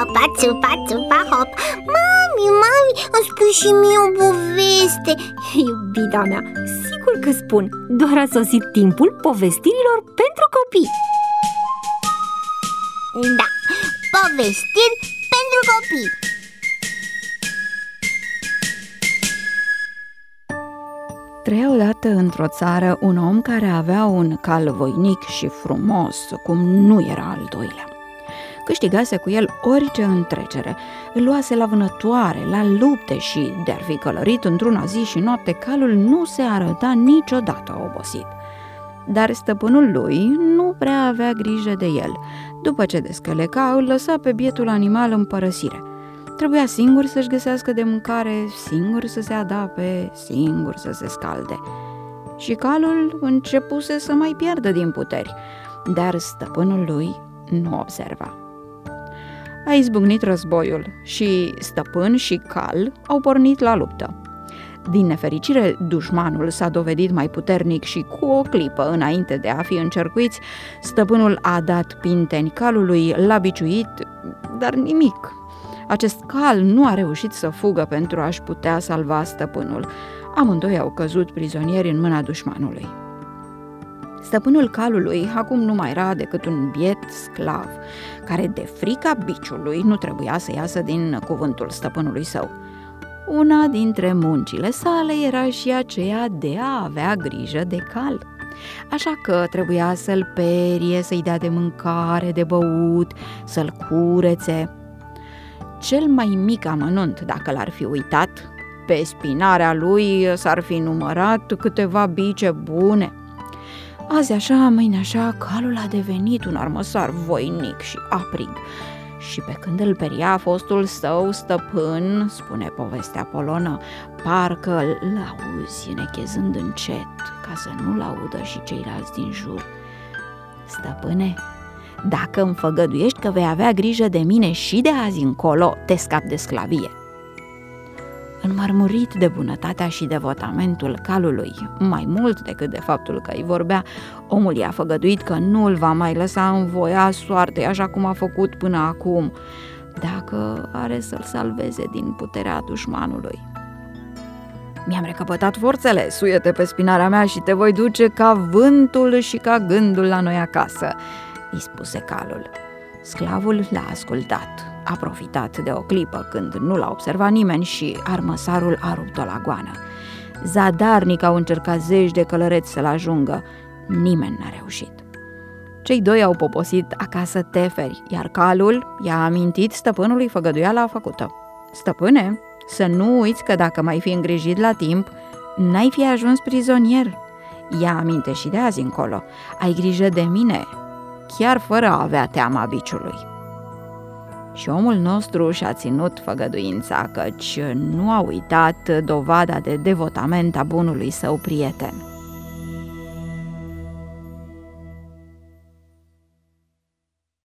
țupa, țupa, țupa, hop. Mami, îmi spui și mie o poveste. Iubita mea, sigur că spun. Doar a sosit timpul povestirilor pentru copii. Da, povestiri pentru copii. Trăia odată într-o țară un om care avea un cal voinic și frumos, cum nu era al doilea. Câștigase cu el orice întrecere, îl luase la vânătoare, la lupte și, de-ar fi călărit într-una zi și noapte, calul nu se arăta niciodată obosit. Dar stăpânul lui nu prea avea grijă de el. După ce descăleca, îl lăsa pe bietul animal în părăsire. Trebuia singur să-și găsească de mâncare, singur să se adape, singur să se scalde. Și calul începuse să mai pierdă din puteri, dar stăpânul lui nu observa. A izbucnit războiul și stăpân și cal au pornit la luptă. Din nefericire, dușmanul s-a dovedit mai puternic și cu o clipă înainte de a fi încercuiți, stăpânul a dat pinteni calului, l-a biciuit, dar nimic. Acest cal nu a reușit să fugă pentru a-și putea salva stăpânul. Amândoi au căzut prizonieri în mâna dușmanului. Stăpânul calului acum nu mai era decât un biet sclav, care de frica biciului nu trebuia să iasă din cuvântul stăpânului său. Una dintre muncile sale era și aceea de a avea grijă de cal. Așa că trebuia să-l perie, să-i dea de mâncare, de băut, să-l curețe. Cel mai mic amănunt, dacă l-ar fi uitat, pe spinarea lui s-ar fi numărat câteva bice bune. Azi așa, mâine așa, calul a devenit un armăsar voinic și aprig. Și pe când îl peria fostul său stăpân, spune povestea polonă, parcă l-auzi nechezând încet, ca să nu-l audă și ceilalți din jur. Stăpâne, dacă îmi făgăduiești că vei avea grijă de mine și de azi încolo, te scap de sclavie. Înmărmurit de bunătatea și devotamentul calului, mai mult decât de faptul că îi vorbea, omul i-a făgăduit că nu îl va mai lăsa în voia soartei așa cum a făcut până acum, dacă are să-l salveze din puterea dușmanului. Mi-am recăpătat forțele, suie-te pe spinarea mea și te voi duce ca vântul și ca gândul la noi acasă, îi spuse calul. Sclavul l-a ascultat, a profitat de o clipă când nu l-a observat nimeni și armăsarul a rupt-o la goană. Zadarnic au încercat zeci de călăreți să-l ajungă, nimeni n-a reușit. Cei doi au poposit acasă teferi, iar calul i-a amintit stăpânului făgăduiala făcută. Stăpâne, să nu uiți că dacă mai fi îngrijit la timp, n-ai fi ajuns prizonier. Ia aminte și de azi încolo, ai grijă de mine, chiar fără a avea teama biciului. Și omul nostru și-a ținut făgăduința, căci nu a uitat dovada de devotament a bunului său prieten.